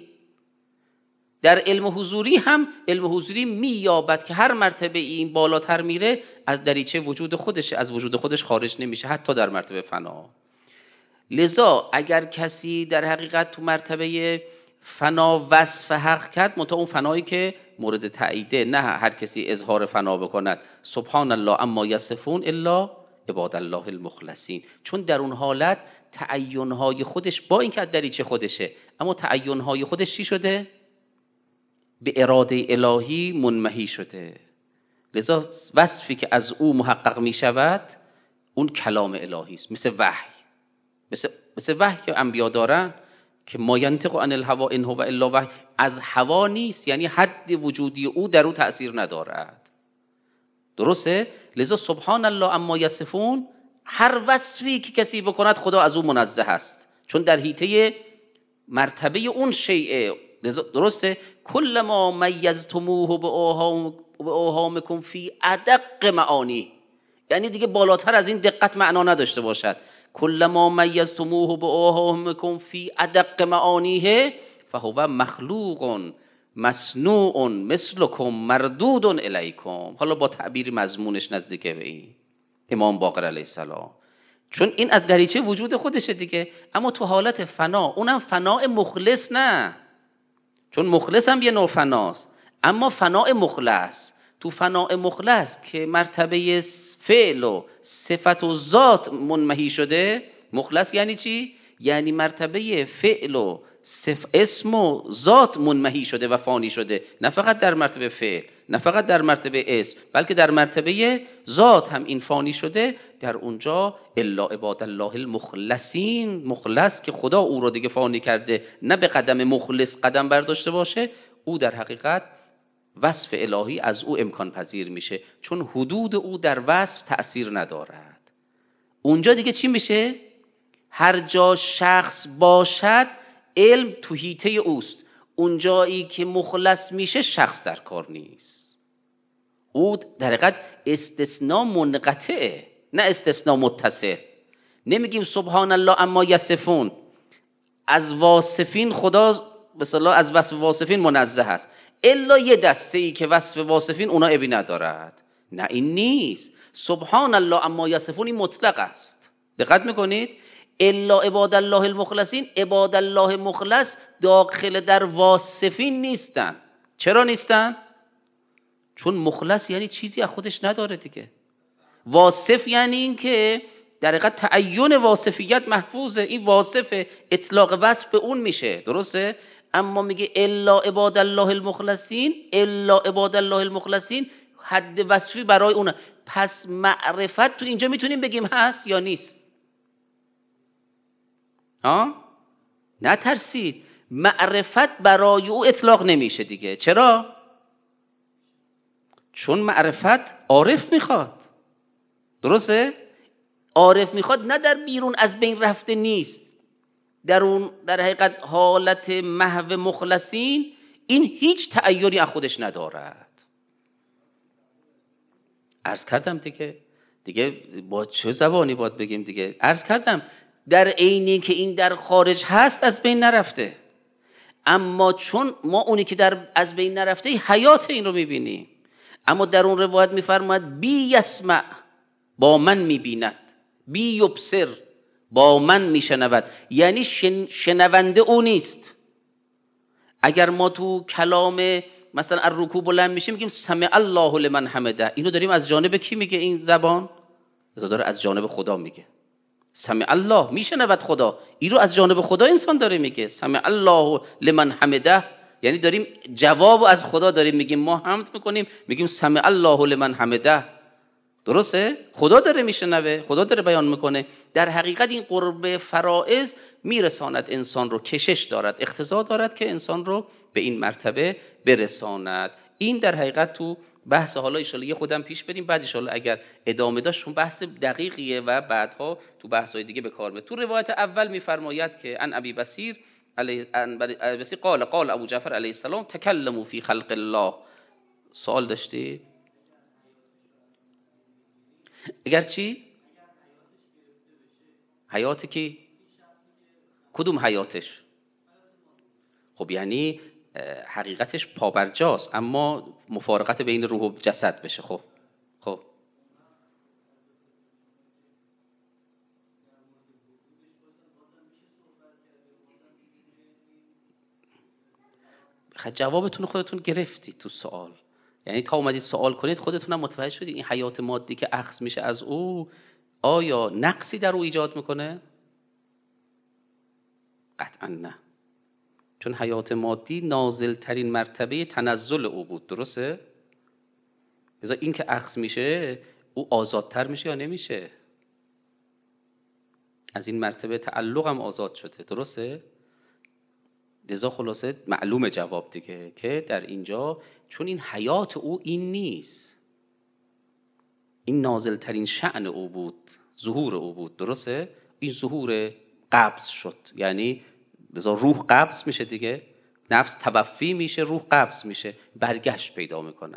در علم حضوری هم علم حضوری مییابد که هر مرتبه این بالاتر میره از دریچه وجود خودش، از وجود خودش خارج نمیشه حتی در مرتبه فنا. لذا اگر کسی در حقیقت تو مرتبه فنا وصف حق کرد، منتها اون فنایی که مورد تاییده، نه هر کسی اظهار فنا بکند، سبحان الله اما یصفون الا عباد الله المخلصین، چون در اون حالت تعینهای خودش با اینکه از دریچه خودشه، اما تعینهای خودش چی شده؟ به اراده الهی منمحی شده. لذا وصفی که از او محقق می شود اون کلام الهی است، مثل وحی، مثل وحی که انبیا دارن که ما ینطق عن الهوا ان هو الا وحی، از هوا نیست، یعنی حد وجودی او در او تأثیر ندارد، درسته؟ لذا سبحان الله اما یصفون، هر وصفی که کسی بکند خدا از او منزه است، چون در حیطه مرتبه اون شیء، درسته؟ کل ما میزتموه به اوهامکم فی ادق معانی، یعنی دیگه بالاتر از این دقت معنا نداشته باشد. کل ما میزتموه به اوهامکم فی ادق معانیه فهو مخلوق مصنوع مثلکم مردود الیکم. حالا با تعبیر مضمونش نزدیکه به این امام باقر علیه السلام، چون این از دریچه وجود خودشه دیگه، اما تو حالت فنا، اونم فناء مخلص نه، چون مخلص هم یه نوع فناست، اما فناء مخلص، تو فناء مخلص که مرتبه فعل و صفت و ذات منمحی شده. مخلص یعنی چی؟ یعنی مرتبه فعل و اسم و ذات منمحی شده و فانی شده، نه فقط در مرتبه فعل، نه فقط در مرتبه اسم بلکه در مرتبه ذات هم این فانی شده. در اونجا الا عباد الله المخلصین، مخلص که خدا او رو دیگه فانی کرده، نه به قدم مخلص قدم برداشته باشه، او در حقیقت وصف الهی از او امکان پذیر میشه، چون حدود او در وصف تأثیر ندارد. اونجا دیگه چی میشه؟ هر جا شخص باشد علم تو حیطه اوست. اونجایی که مخلص میشه شخص در کار نیست. او در حقیقت استثناء منقطعه، نه استثناء متصل. نمیگیم سبحان الله اما یصفون، از واصفین خدا به اصطلاح از وصف واصفین منزه است، الا یه دسته ای که وصف واصفین اونا ابی ندارد. نه این نیست. سبحان الله اما یصفون این مطلق است. دقت میکنید؟ الا عباد الله المخلصین، عباد الله مخلص داخل در واصفین نیستن. چرا نیستن؟ چون مخلص یعنی چیزی از خودش نداره دیگه. واصف یعنی این که در حقیقت تعین واصفیت محفوظه، این واصف اطلاق وصف به اون میشه، درسته؟ اما میگه الا عباد الله المخلصین، الا عباد الله المخلصین حد وصفی برای اونه. پس معرفت تو اینجا میتونیم بگیم هست یا نیست؟ نه ترسید، معرفت برای او اطلاق نمیشه دیگه. چرا؟ چون معرفت عارف میخواد، درسته؟ عارف میخواد، نه در بیرون از بین رفته نیست. در اون در حقیقت حالت محو مخلصین این هیچ تعیینی از خودش ندارد. عرض کردم دیگه با چه زبانی باید بگیم دیگه؟ عرض کردم در عینی که این در خارج هست از بین نرفته، اما چون ما اونی که در از بین نرفته حیات این رو میبینیم. اما در اون روایت میفرماید بی یسمع، با من میبیند، بی یبصر، با من میشنود، یعنی شنونده او نیست. اگر ما تو کلام مثلا الرکوع بلند میشیم میگیم سمع الله لمن حمده، اینو داریم از جانب کی میگه؟ این زبان داره از جانب خدا میگه. سمع الله، میشنود خدا، این رو از جانب خدا انسان داره میگه سمع الله لمن حمده، یعنی داریم جواب از خدا داریم میگیم. ما حمد میکنیم میگیم سمع الله لمن حمده، درسته؟ خدا داره میشنوه، خدا داره بیان میکنه. در حقیقت این قرب فرائض میرساند انسان رو، کشش دارد، اقتضا دارد که انسان رو به این مرتبه برساند. این در حقیقت تو بحث حالا ان شاءالله یه خودم پیش بریم، بعد ان شاءالله اگر ادامه داشت چون بحث دقیقیه و بعدها تو بحث‌های دیگه به کار میاد. تو روایت اول میفرماید که ان ابی بصیر علیه قال ابو جعفر علیه السلام تکلموا فی خلق الله. سوال داشتی؟ اگر چی؟ حیات کی؟ کدوم حیاتش؟ خب یعنی حقیقتش پابرجاست، اما مفارقت بین روح و جسد بشه. خب جوابتون خودتون گرفتید تو سوال. یعنی تا اومدید سوال کنید خودتون هم متوجه شدید این حیات مادی که اخذ میشه از او آیا نقصی در او ایجاد میکنه؟ قطعا نه، چون حیات مادی نازل ترین مرتبه تنزل او بود، درسته؟ لذا این که اخذ میشه او آزادتر میشه یا نمیشه؟ از این مرتبه تعلق هم آزاد شده، درسته؟ لذا خلاصه معلوم جواب دیگه که در اینجا چون این حیات او این نیست، این نازل ترین شأن او بود، ظهور او بود، درسته؟ این ظهور قبض شد، یعنی لذا روح قبض میشه دیگه، نفس توفی میشه، روح قبض میشه، برگشت پیدا میکنه.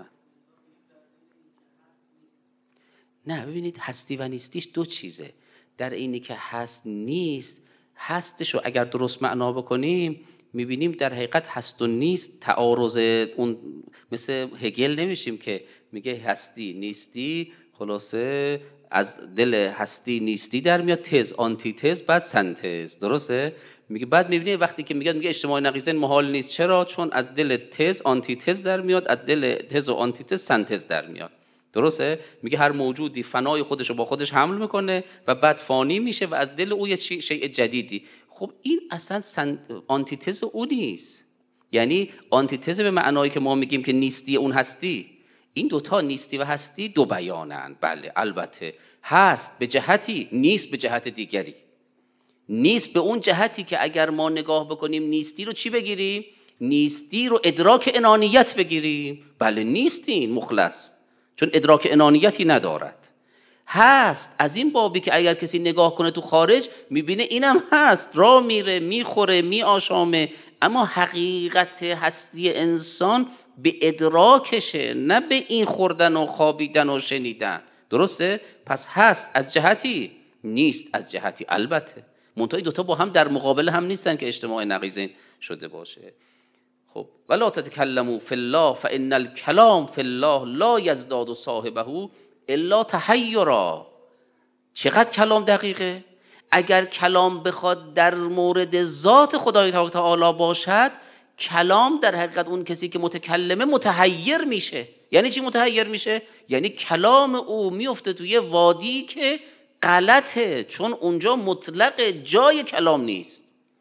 نه ببینید هستی و نیستیش دو چیزه. در اینی که هست نیست، هستشو اگر درست معنا بکنیم میبینیم در حقیقت هست و نیست تعارض اون، مثل هگل نمیشیم که میگه هستی نیستی، خلاصه از دل هستی نیستی در میاد تز، آنتی تز، بعد سنتز، درسته؟ میگه بعد میبینید وقتی که میگه اجتماع نقیضین محال نیست. چرا؟ چون از دل تز آنتی تز در میاد، از دل تز و آنتی تز سنتز در میاد، درسته؟ میگه هر موجودی فنای خودش رو با خودش حمل میکنه و بعد فانی میشه و از دل او یه شیء جدیدی. خب این اصلا آنتیتز او نیست، یعنی آنتیتز به معنایی که ما میگیم که نیستی اون هستی، این دوتا نیستی و هستی دو بیانند. بله البته هست به جهتی، نیست به جهت دیگری. نیست به اون جهتی که اگر ما نگاه بکنیم نیستی رو چی بگیریم؟ نیستی رو ادراک انانیت بگیریم. بله نیستین مخلص، چون ادراک انانیتی ندارد. هست از این بابی که اگر کسی نگاه کنه تو خارج میبینه اینم هست، راه میره، میخوره، میآشامه، اما حقیقت هستی انسان به ادراکشه، نه به این خوردن و خوابیدن و شنیدن. درسته؟ پس هست از جهتی، نیست از جهتی. البته منتها دوتا با هم در مقابل هم نیستن که اجتماع نقیضین شده باشه. خب ولا تتکلموا فی الله فان الکلام فی الله لا یزداد صاحبه الا تحیرا. چقدر کلام دقیقه؟ اگر کلام بخواد در مورد ذات خدای تعالی باشد، کلام در حقیقت اون کسی که متکلمه متحیر میشه. یعنی چی متحیر میشه؟ یعنی کلام او میفته توی وادی که غلطه، چون اونجا مطلق جای کلام نیست.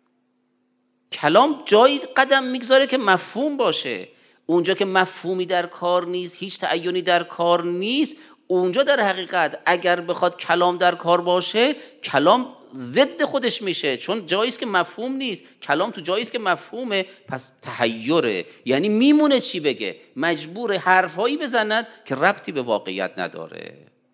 کلام جایی قدم میگذاره که مفهوم باشه. اونجا که مفهومی در کار نیست، هیچ تعینی در کار نیست، اونجا در حقیقت اگر بخواد کلام در کار باشه، کلام ضد خودش میشه، چون جایی است که مفهوم نیست. کلام تو جایی است که مفهومه، پس تحیره. یعنی میمونه چی بگه، مجبور حرفایی بزند که ربطی به واقعیت نداره.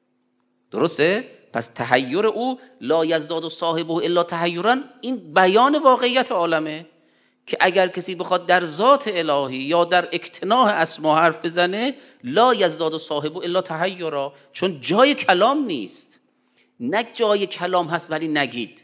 درسته؟ پس تحیر او لا یزداد صاحبه الا تحیرا، این بیان واقعیت عالمه که اگر کسی بخواد در ذات الهی یا در اکتناح اسما حرف بزنه، لا یزداد صاحبه الا تحیرا، چون جای کلام نیست. نه جای کلام هست ولی نگید،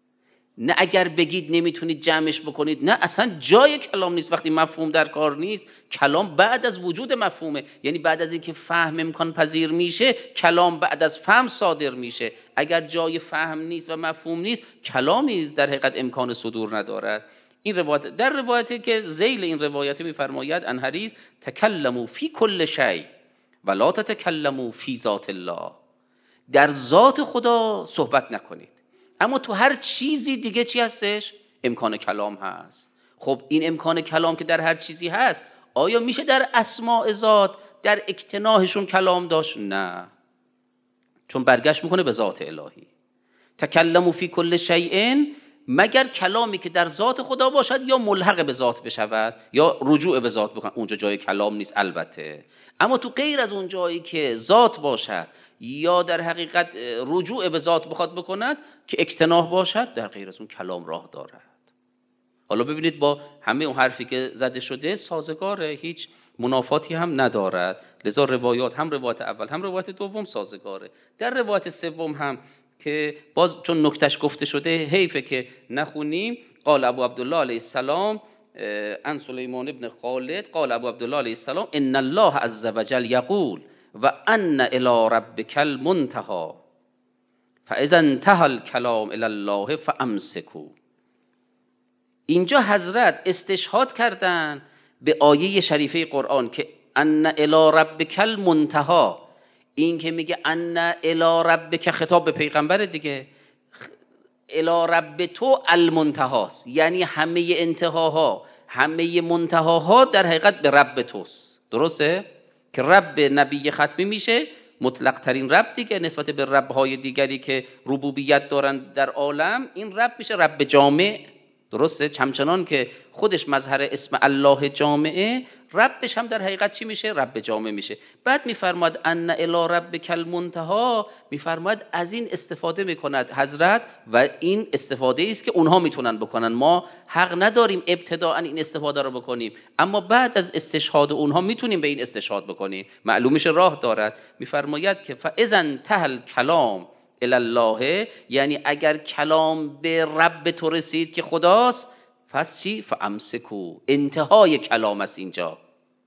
نه اگر بگید نمیتونید جمعش بکنید، نه اصلا جای کلام نیست. وقتی مفهوم در کار نیست، کلام بعد از وجود مفهومه، یعنی بعد از اینکه فهم امکان پذیر میشه، کلام بعد از فهم صادر میشه. اگر جای فهم نیست و مفهوم نیست، کلامی در حقیقت امکان صدور ندارد. این روایت در روایتی که ذیل این روایت میفرماید انحریز تکلموا فی کل شیء ولا تتکلموا فی ذات الله، در ذات خدا صحبت نکنید، اما تو هر چیزی دیگه چی هستش؟ امکان کلام هست. خب این امکان کلام که در هر چیزی هست، آیا میشه در اسماء ذات در اکتناحشون کلام داشت؟ نه، چون برگشت میکنه به ذات الهی. تکلموا فی کل شیء، مگر کلامی که در ذات خدا باشد یا ملحق به ذات بشود یا رجوع به ذات بکن، اونجا جای کلام نیست البته. اما تو غیر از اون جایی که ذات باشد یا در حقیقت رجوع به ذات بخواد بکند که اکتناح باشد، در غیر از اون کلام راه دارد. حالا ببینید با همه اون حرفی که زده شده سازگاره، هیچ منافاتی هم ندارد. لذا روایات، هم روایت اول هم روایت دوم سازگاره. در روایت سوم هم که باز چون نکتهش گفته شده حیفه که نخونیم، قال ابو عبدالله علیه السلام عن سلیمان ابن خالد قال ابو عبدالله علیه السلام ان الله عز وجل یقول و ان الی ربک المنتهی فاذا انتهى الكلام الی الله فامسکوا. اینجا حضرت استشهاد کردن به آیه شریفه قرآن که ان الی ربک المنتهی، این که میگه ان الی ربک خطاب به پیغمبر دیگه، الی رب تو المنتهاست، یعنی همه انتهاها، همه منتهاها در حقیقت به رب توست. درسته؟ که رب نبی ختمی میشه مطلق ترین رب دیگه نسبت به رب های دیگری که ربوبیت دارن در عالم. این رب میشه رب جامع. درسته؟ همچنان که خودش مظهر اسم الله جامعه، ربش هم در حقیقت چی میشه؟ رب جامع میشه. بعد میفرماد ان الی ربک المنتهی، میفرماد از این استفاده میکند حضرت و این استفاده است که اونها میتونن بکنن، ما حق نداریم ابتداء این استفاده رو بکنیم، اما بعد از استشهاد اونها میتونیم به این استشهاد بکنیم، معلوم میشه راه دارد. میفرماید که فاذا انتهى الكلام الی الله، یعنی اگر کلام به رب تو رسید که خداست، پس چی؟ فامسکو، انتهای کلام است اینجا.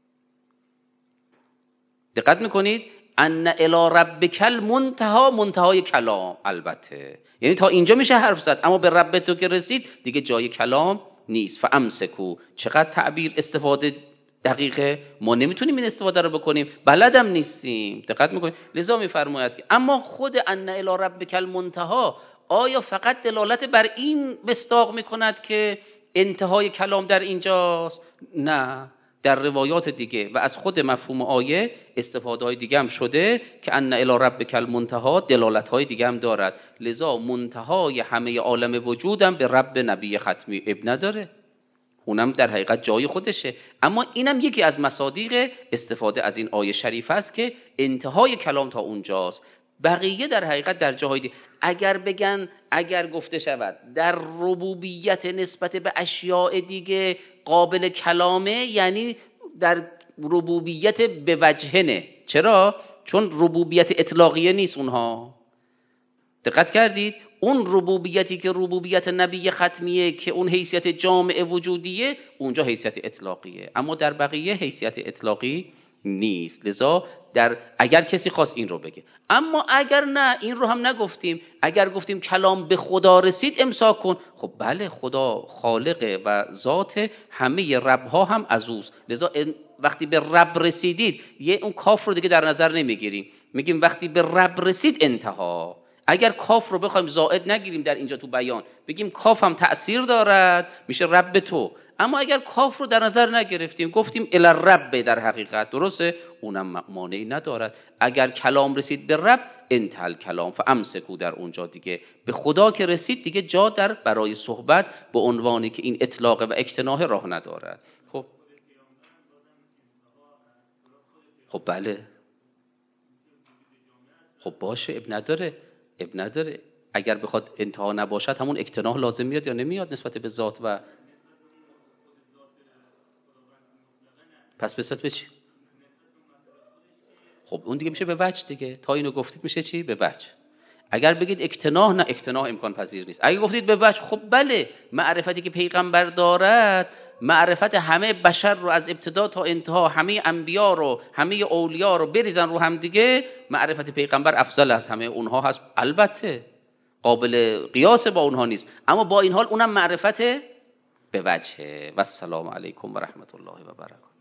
دقت میکنید؟ ان الی ربک المنتهی، منتهای کلام البته، یعنی تا اینجا میشه حرف زد، اما به رب تو که رسید دیگه جای کلام نیست. فامسکو، چقدر تعبیر استفاده دقیقه، ما نمیتونیم این استفاده رو بکنیم، بلدم نیستیم. دقت میکنید؟ لذا میفرماید که اما خود ان الی ربک المنتهی آیا فقط دلالت بر این مصداق میکند که انتهای کلام در اینجاست؟ نه، در روایات دیگه و از خود مفهوم آیه استفاده های دیگه هم شده که ان الی ربک المنتهی دلالت های دیگه هم دارد. لذا منتهای همه عالم وجودم به رب نبی ختمی اب نداره، اونم در حقیقت جای خودشه. اما اینم یکی از مصادیق استفاده از این آیه شریف است که انتهای کلام تا اونجاست. بقیه در حقیقت در جاهای دیگه اگر بگن، اگر گفته شود در ربوبیت نسبت به اشیاء دیگه قابل کلامه، یعنی در ربوبیت به وجهنه. چرا؟ چون ربوبیت اطلاقیه نیست اونها. دقت کردید؟ اون ربوبیتی که ربوبیت نبی ختمیه که اون حیثیت جامع وجودیه، اونجا حیثیت اطلاقیه، اما در بقیه حیثیت اطلاقی نیست. لذا اگر کسی خواست این رو بگه. اما اگر نه، این رو هم نگفتیم، اگر گفتیم کلام به خدا رسید امساک کن، خب بله، خدا خالقه و ذات همه ربها هم از اوست. لذا وقتی به رب رسیدید اون کاف رو دیگه در نظر نمیگیریم، میگیم وقتی به رب رسید انتها. اگر کاف رو بخوایم زائد نگیریم در اینجا تو بیان، بگیم کاف هم تأثیر دارد، میشه رب تو. اما اگر کاف رو در نظر نگرفتیم، گفتیم الی رب در حقیقت، درسته، اونم مانعی ندارد. اگر کلام رسید به رب انتهى کلام فامسکو، در اونجا دیگه به خدا که رسید دیگه جا در برای صحبت به عنوانی که این اطلاق و اکتناه راه ندارد. خب بله، خب باشه، اب نداره. اگر بخواد انتها نباشد همون اکتناه لازم میاد یا نمیاد نسبت به ذات؟ و پس نسبت به چی؟ خب اون دیگه میشه به وجه دیگه. تا اینو گفتید میشه چی؟ به وجه. اگر بگید اکتناه، نه، اکتناه امکان پذیر نیست. اگر گفتید به وجه، خب بله، معرفتی که پیغمبر دارد، معرفت همه بشر رو از ابتدا تا انتها، همه انبیا رو، همه اولیا رو بریزن رو هم دیگه، معرفت پیغمبر افضل از همه اونها هست. البته قابل قیاس با اونها نیست، اما با این حال اونم معرفت به وجه. و السلام علیکم و رحمت الله و برکاته.